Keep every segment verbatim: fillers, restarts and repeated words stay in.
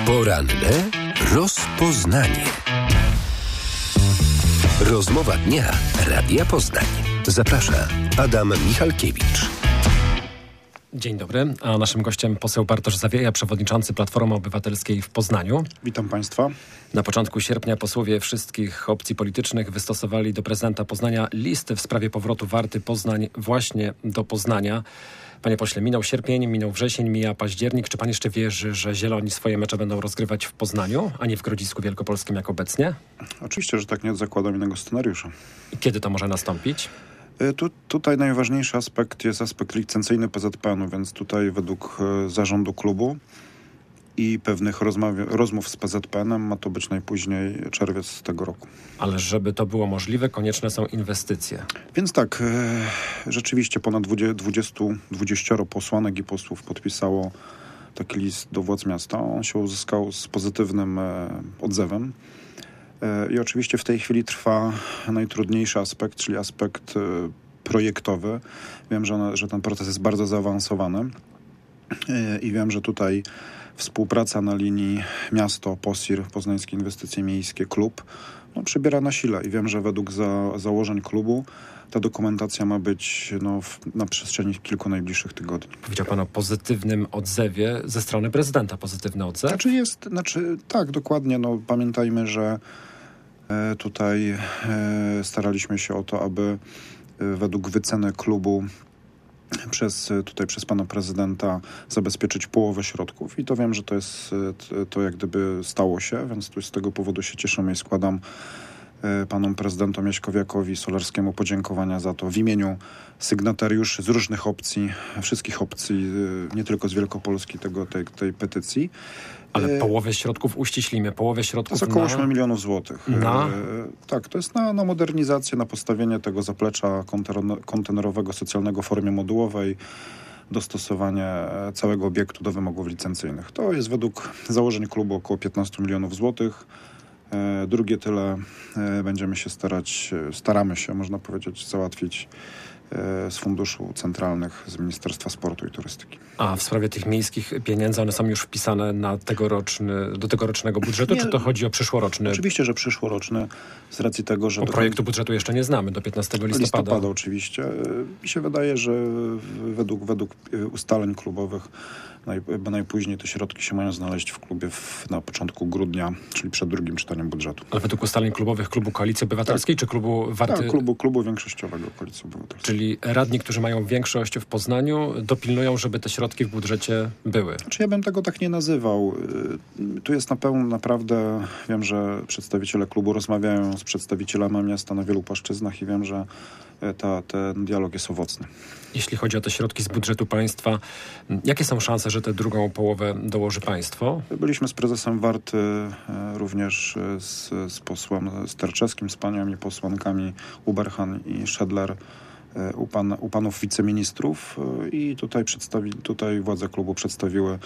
Poranne rozpoznanie. Rozmowa dnia Radia Poznań. Zaprasza Adam Michalkiewicz. Dzień dobry, a naszym gościem poseł Bartosz Zawieja, przewodniczący Platformy Obywatelskiej w Poznaniu. Witam Państwa. Na początku sierpnia posłowie wszystkich opcji politycznych wystosowali do prezydenta Poznania listy w sprawie powrotu Warty Poznań właśnie do Poznania. Panie pośle, minął sierpień, minął wrzesień, mija październik. Czy pan jeszcze wierzy, że Zieloni swoje mecze będą rozgrywać w Poznaniu, a nie w Grodzisku Wielkopolskim jak obecnie? Oczywiście, że tak, nie zakładam innego scenariusza. I kiedy to może nastąpić? Tu, tutaj najważniejszy aspekt jest aspekt licencyjny P Z P N u, więc tutaj według zarządu klubu i pewnych rozmawia, rozmów z P Z P N em ma to być najpóźniej czerwiec tego roku. Ale żeby to było możliwe, konieczne są inwestycje. Więc tak, rzeczywiście ponad dwudziestu, dwudziestu posłanek i posłów podpisało taki list do władz miasta. On się uzyskał z pozytywnym odzewem. I oczywiście w tej chwili trwa najtrudniejszy aspekt, czyli aspekt projektowy. Wiem, że, że ten proces jest bardzo zaawansowany i wiem, że tutaj współpraca na linii miasto, POSIR, Poznańskie Inwestycje Miejskie, klub, no, przybiera na sile i wiem, że według za, założeń klubu ta dokumentacja ma być no, w, na przestrzeni kilku najbliższych tygodni. Powiedział pan o pozytywnym odzewie ze strony prezydenta. Pozytywny odzew? Znaczy jest, znaczy tak, dokładnie. No, pamiętajmy, że e, tutaj e, staraliśmy się o to, aby e, według wyceny klubu przez, tutaj przez pana prezydenta zabezpieczyć połowę środków i to wiem, że to jest to jak gdyby stało się, więc tu z tego powodu się cieszę i składam panom prezydentom Jaśkowiakowi Solarskiemu podziękowania za to w imieniu sygnatariuszy z różnych opcji, wszystkich opcji, nie tylko z Wielkopolski tego, tej, tej petycji. Ale połowę środków uściślimy, połowę środków to jest około na... ośmiu milionów złotych. Na? Tak, to jest na, na modernizację, na postawienie tego zaplecza kontenerowego socjalnego w formie modułowej, dostosowanie całego obiektu do wymogów licencyjnych. To jest według założeń klubu około piętnastu milionów złotych. Drugie tyle będziemy się starać, staramy się, można powiedzieć, załatwić z funduszu centralnych, z Ministerstwa Sportu i Turystyki. A w sprawie tych miejskich pieniędzy, one są już wpisane na tegoroczny, do tegorocznego budżetu, nie, czy to chodzi o przyszłoroczny? Oczywiście, że przyszłoroczny, z racji tego, że... Bo projektu budżetu jeszcze nie znamy, do piętnastego listopada. Listopada oczywiście. Mi się wydaje, że według, według ustaleń klubowych naj, najpóźniej te środki się mają znaleźć w klubie w, na początku grudnia, czyli przed drugim czytaniem budżetu. Ale według ustaleń klubowych klubu Koalicji Obywatelskiej, tak, czy klubu Warty? Tak, klubu, klubu większościowego Koalicji Obywatelskiej. Czyli radni, którzy mają większość w Poznaniu, dopilnują, żeby te środki w budżecie były. Znaczy ja bym tego tak nie nazywał. Tu jest na pewno naprawdę, wiem, że przedstawiciele klubu rozmawiają z przedstawicielami miasta na wielu płaszczyznach i wiem, że ta, ten dialog jest owocny. Jeśli chodzi o te środki z budżetu państwa, jakie są szanse, że tę drugą połowę dołoży państwo? Byliśmy z prezesem Warty, również z, z posłem Sterczewskim, z paniami posłankami Uberhan i Szedler, U, pan, u panów wiceministrów i tutaj, przedstawi, tutaj władze klubu przedstawiły,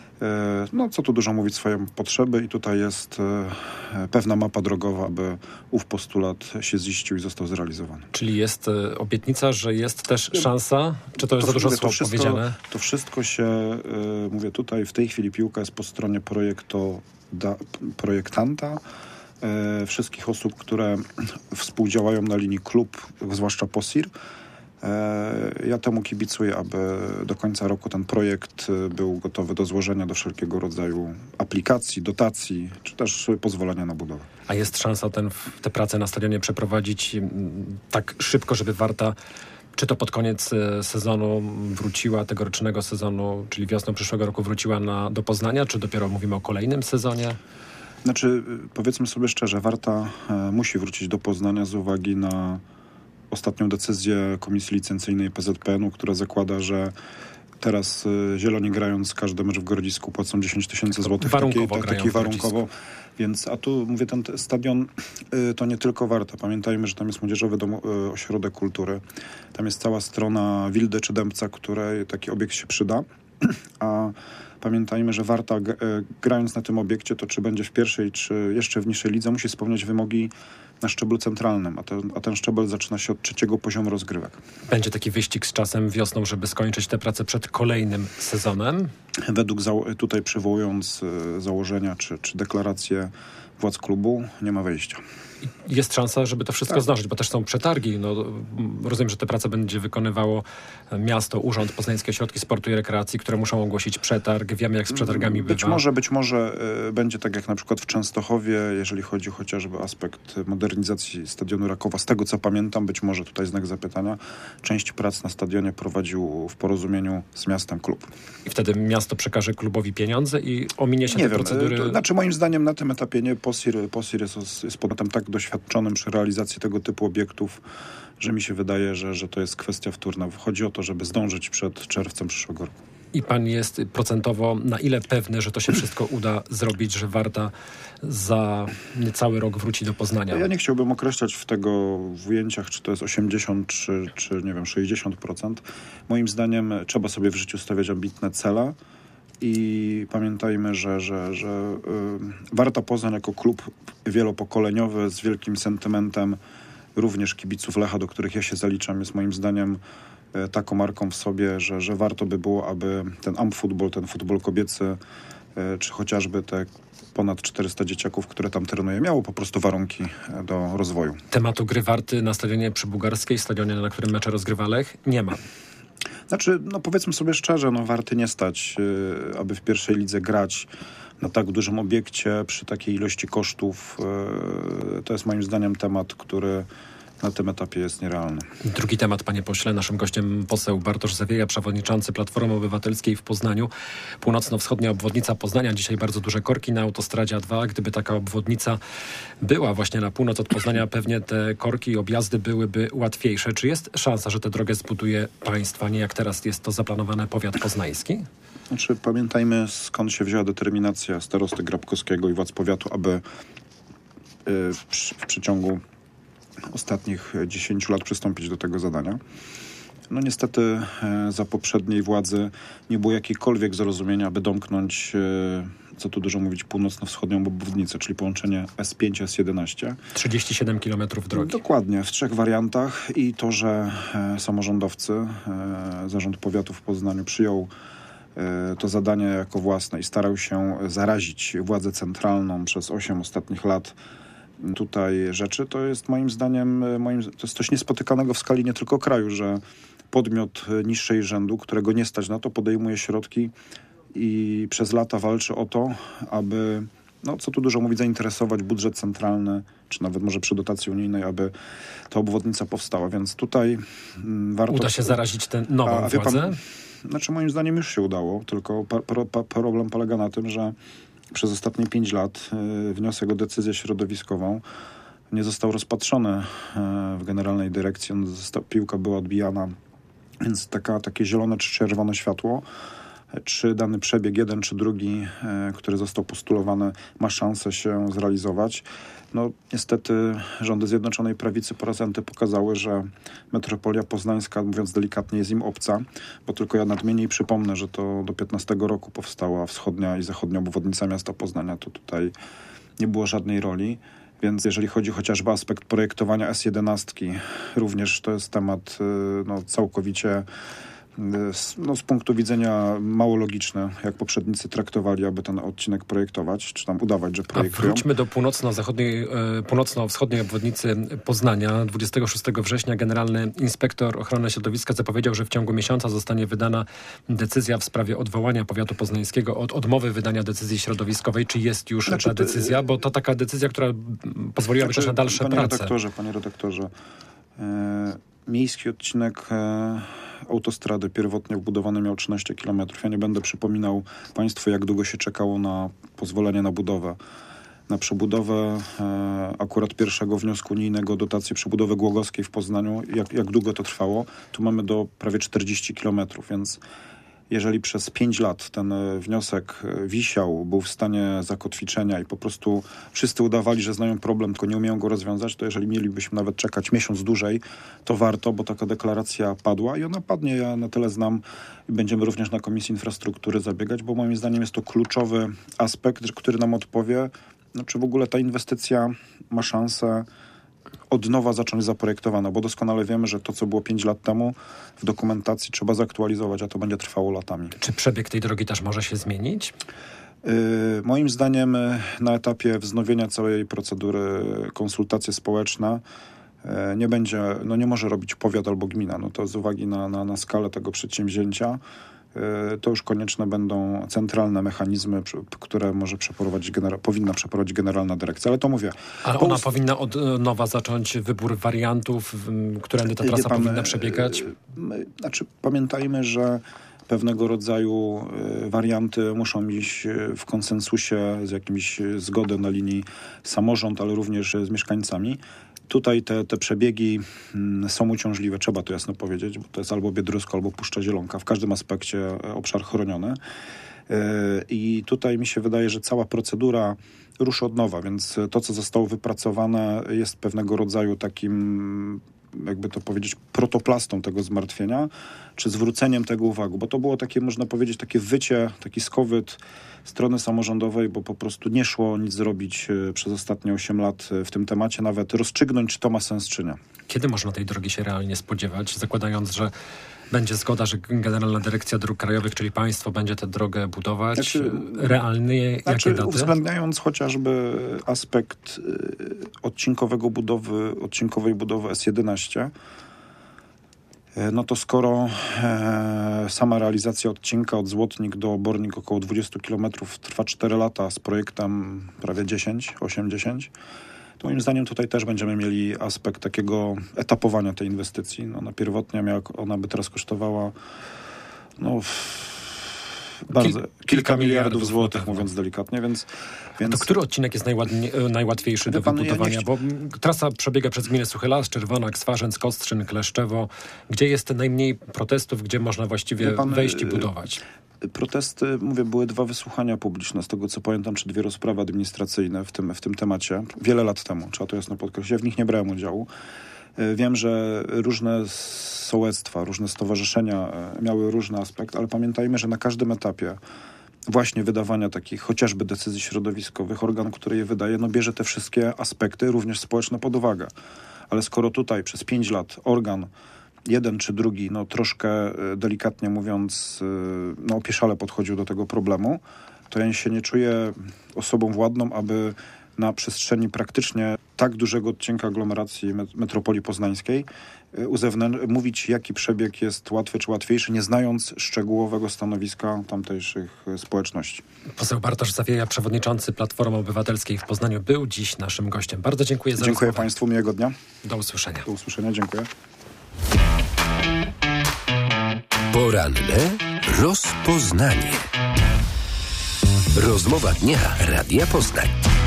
no co tu dużo mówić, swoje potrzeby i tutaj jest pewna mapa drogowa, aby ów postulat się ziścił i został zrealizowany. Czyli jest obietnica, że jest też szansa? Czy to jest to, za dużo to słów wszystko, powiedziane? To wszystko się, mówię tutaj, w tej chwili piłka jest po stronie projektu, da, projektanta, wszystkich osób, które współdziałają na linii klub, zwłaszcza POSIR. Ja temu kibicuję, aby do końca roku ten projekt był gotowy do złożenia do wszelkiego rodzaju aplikacji, dotacji, czy też pozwolenia na budowę. A jest szansa ten, te prace na stadionie przeprowadzić tak szybko, żeby Warta, czy to pod koniec sezonu wróciła, tegorocznego sezonu, czyli wiosną przyszłego roku wróciła na, do Poznania, czy dopiero mówimy o kolejnym sezonie? Znaczy, powiedzmy sobie szczerze, Warta musi wrócić do Poznania z uwagi na ostatnią decyzję Komisji Licencyjnej P Z P N u, która zakłada, że teraz y, Zieloni grając każdy mecz w Grodzisku płacą dziesięć tysięcy złotych. Warunkowo taki, grają taki w warunkowo. Więc, a tu mówię, ten stadion y, to nie tylko Warta. Pamiętajmy, że tam jest Młodzieżowy Dom, y, Ośrodek Kultury. Tam jest cała strona Wildy czy Dębca, której taki obiekt się przyda. A pamiętajmy, że Warta g- grając na tym obiekcie, to czy będzie w pierwszej, czy jeszcze w niższej lidze, musi spełniać wymogi na szczeblu centralnym, a ten, a ten szczebel zaczyna się od trzeciego poziomu rozgrywek. Będzie taki wyścig z czasem wiosną, żeby skończyć tę pracę przed kolejnym sezonem? według, za- tutaj przywołując założenia czy, czy deklaracje władz klubu, nie ma wyjścia. Jest szansa, żeby to wszystko tak zdążyć, bo też są przetargi. No, rozumiem, że te prace będzie wykonywało miasto, Urząd Poznańskie Ośrodki Sportu i Rekreacji, które muszą ogłosić przetarg. Wiemy, jak z przetargami być bywa. Może, być może y, będzie tak jak na przykład w Częstochowie, jeżeli chodzi chociażby o aspekt modernizacji stadionu Rakowa. Z tego co pamiętam, być może tutaj znak zapytania, część prac na stadionie prowadził w porozumieniu z miastem klub. I wtedy miasto przekaże klubowi pieniądze i ominie się nie te wiem, procedury? To znaczy moim zdaniem na tym etapie nie. POSIR, POSIR jest, jest podmiotem tak doświadczonym przy realizacji tego typu obiektów, że mi się wydaje, że, że to jest kwestia wtórna. Chodzi o to, żeby zdążyć przed czerwcem przyszłego roku. I pan jest procentowo na ile pewny, że to się wszystko uda zrobić, że Warta za niecały rok wróci do Poznania? Ja nie chciałbym określać w tego w ujęciach, czy to jest osiemdziesiąt, czy, czy nie wiem, sześćdziesiąt procent. Moim zdaniem trzeba sobie w życiu stawiać ambitne cele i pamiętajmy, że, że, że yy, Warta Poznań jako klub wielopokoleniowy z wielkim sentymentem również kibiców Lecha, do których ja się zaliczam, jest moim zdaniem yy, taką marką w sobie, że, że warto by było, aby ten amfutbol, ten futbol kobiecy, yy, czy chociażby te ponad czterysta dzieciaków, które tam trenuje, miało po prostu warunki do rozwoju. Tematu gry Warty na stadionie przybugarskiej, stadionie, na którym mecze rozgrywa Lech, nie ma. Znaczy, no powiedzmy sobie szczerze, no Warty nie stać, yy, aby w pierwszej lidze grać na tak dużym obiekcie, przy takiej ilości kosztów. Yy, to jest moim zdaniem temat, który na tym etapie jest nierealny. Drugi temat, panie pośle. Naszym gościem poseł Bartosz Zawieja, przewodniczący Platformy Obywatelskiej w Poznaniu. Północno-wschodnia obwodnica Poznania. Dzisiaj bardzo duże korki na autostradzie A dwa. Gdyby taka obwodnica była właśnie na północ od Poznania, pewnie te korki i objazdy byłyby łatwiejsze. Czy jest szansa, że tę drogę zbuduje państwo, a nie jak teraz jest to zaplanowane powiat poznański? Znaczy, pamiętajmy, skąd się wzięła determinacja starosty Grabkowskiego i władz powiatu, aby yy, w, w przeciągu ostatnich dziesięciu lat przystąpić do tego zadania. No niestety e, za poprzedniej władzy nie było jakiejkolwiek zrozumienia, aby domknąć, e, co tu dużo mówić, północno-wschodnią obwodnicę, czyli połączenie S pięć, S jedenaście. trzydzieści siedem kilometrów drogi. Dokładnie, w trzech wariantach i to, że e, samorządowcy, e, Zarząd Powiatu w Poznaniu przyjął e, to zadanie jako własne i starał się zarazić władzę centralną przez osiem ostatnich lat tutaj rzeczy, to jest moim zdaniem, moim, to jest coś niespotykanego w skali nie tylko kraju, że podmiot niższej rzędu, którego nie stać na to, podejmuje środki i przez lata walczy o to, aby, no co tu dużo mówić, zainteresować budżet centralny, czy nawet może przy dotacji unijnej, aby ta obwodnica powstała, więc tutaj mm, warto... Uda się zarazić tę nową A, władzę? Pan, znaczy moim zdaniem już się udało, tylko pa, pa, pa, problem polega na tym, że przez ostatnie pięć lat y, wniosek o decyzję środowiskową nie został rozpatrzony y, w Generalnej Dyrekcji. On został, piłka była odbijana, więc taka, takie zielone czy czerwone światło, czy dany przebieg, jeden czy drugi, y, który został postulowany, ma szansę się zrealizować. No niestety rządy Zjednoczonej Prawicy po raz enty pokazały, że metropolia poznańska, mówiąc delikatnie, jest im obca, bo tylko ja nadmienię i przypomnę, że to do piętnastego roku powstała wschodnia i zachodnia obwodnica miasta Poznania, to tutaj nie było żadnej roli. Więc jeżeli chodzi chociażby o aspekt projektowania S jedenaście, również to jest temat no, całkowicie no, z punktu widzenia mało logiczny, jak poprzednicy traktowali, aby ten odcinek projektować, czy tam udawać, że projektują. A wróćmy do północno-zachodniej, północno-wschodniej obwodnicy Poznania. dwudziestego szóstego września generalny inspektor ochrony środowiska zapowiedział, że w ciągu miesiąca zostanie wydana decyzja w sprawie odwołania powiatu poznańskiego od odmowy wydania decyzji środowiskowej. Czy jest już znaczy, ta decyzja? Bo to taka decyzja, która pozwoliłaby znaczy, też na dalsze panie prace. Redaktorze, panie redaktorze, e, miejski odcinek e, autostrady pierwotnie wbudowany miał trzynaście kilometrów. Ja nie będę przypominał państwu, jak długo się czekało na pozwolenie na budowę. Na przebudowę e, akurat pierwszego wniosku unijnego dotacji przebudowy Głogowskiej w Poznaniu, jak, jak długo to trwało, tu mamy do prawie czterdziestu kilometrów, więc jeżeli przez pięć lat ten wniosek wisiał, był w stanie zakotwiczenia i po prostu wszyscy udawali, że znają problem, tylko nie umieją go rozwiązać, to jeżeli mielibyśmy nawet czekać miesiąc dłużej, to warto, bo taka deklaracja padła i ona padnie. Ja na tyle znam i będziemy również na Komisji Infrastruktury zabiegać, bo moim zdaniem jest to kluczowy aspekt, który nam odpowie, no, czy w ogóle ta inwestycja ma szansę od nowa zacząć zaprojektowane, bo doskonale wiemy, że to, co było pięć lat temu w dokumentacji trzeba zaktualizować, a to będzie trwało latami. Czy przebieg tej drogi też może się zmienić? Yy, moim zdaniem na etapie wznowienia całej procedury konsultacje społeczne yy, nie będzie, no nie może robić powiat albo gmina. No to z uwagi na, na, na skalę tego przedsięwzięcia yy, to już konieczne będą centralne mechanizmy, które może przeprowadzić genera- powinna przeprowadzić Generalna Dyrekcja. Ale to mówię. Ale ona ust- powinna od nowa zacząć wybór wariantów, którędy ta trasa pan, powinna przebiegać? Yy, znaczy pamiętajmy, że pewnego rodzaju warianty muszą iść w konsensusie z jakimś zgodą na linii samorząd, ale również z mieszkańcami. Tutaj te, te przebiegi są uciążliwe, trzeba to jasno powiedzieć, bo to jest albo Biedrusko, albo Puszcza Zielonka, w każdym aspekcie obszar chroniony. I tutaj mi się wydaje, że cała procedura ruszy od nowa, więc to, co zostało wypracowane, jest pewnego rodzaju takim, jakby to powiedzieć, protoplastą tego zmartwienia, czy zwróceniem tego uwagi, bo to było takie, można powiedzieć, takie wycie, taki skowyt strony samorządowej, bo po prostu nie szło nic zrobić przez ostatnie osiem lat w tym temacie, nawet rozstrzygnąć, czy to ma sens, czy nie. Kiedy można tej drogi się realnie spodziewać, zakładając, że będzie zgoda, że Generalna Dyrekcja Dróg Krajowych, czyli państwo, będzie tę drogę budować? Znaczy, realnie znaczy, jakie daty? Uwzględniając chociażby aspekt y, odcinkowego budowy, odcinkowej budowy S jedenaście, y, no to skoro y, sama realizacja odcinka od Złotnik do Obornik około dwadzieścia kilometrów trwa cztery lata, z projektem prawie dziesięć, osiem dziesięć, to moim zdaniem tutaj też będziemy mieli aspekt takiego etapowania tej inwestycji. No, ona pierwotnie miała, ona by teraz kosztowała no, bardzo, Kil, kilka, kilka miliardów, miliardów złotych, mówiąc delikatnie, więc... więc... To który odcinek jest najłatwiejszy do pan, wybudowania? Ja nie... Bo trasa przebiega przez gminy Suchy Las, Czerwonak, Swarzędz, Kostrzyn, Kleszczewo. Gdzie jest najmniej protestów, gdzie można właściwie pan, wejść i budować? Protesty, mówię, były dwa wysłuchania publiczne, z tego co pamiętam, czy dwie rozprawy administracyjne w tym, w tym temacie, wiele lat temu, trzeba to jasno podkreślić. Ja w nich nie brałem udziału. Wiem, że różne sołectwa, różne stowarzyszenia miały różny aspekt, ale pamiętajmy, że na każdym etapie właśnie wydawania takich chociażby decyzji środowiskowych, organ, który je wydaje, no bierze te wszystkie aspekty, również społeczne, pod uwagę. Ale skoro tutaj przez pięć lat organ jeden czy drugi, no troszkę delikatnie mówiąc, no opieszale podchodził do tego problemu, to ja się nie czuję osobą władną, aby na przestrzeni praktycznie tak dużego odcinka aglomeracji metropolii poznańskiej uzewnętrz- mówić, jaki przebieg jest łatwy czy łatwiejszy, nie znając szczegółowego stanowiska tamtejszych społeczności. Poseł Bartosz Zawieja, przewodniczący Platformy Obywatelskiej w Poznaniu, był dziś naszym gościem. Bardzo dziękuję za Dziękuję rozmowę. Państwu, miłego dnia. Do usłyszenia. Do usłyszenia, dziękuję. Poranne rozpoznanie. Rozmowa dnia Radia Poznań.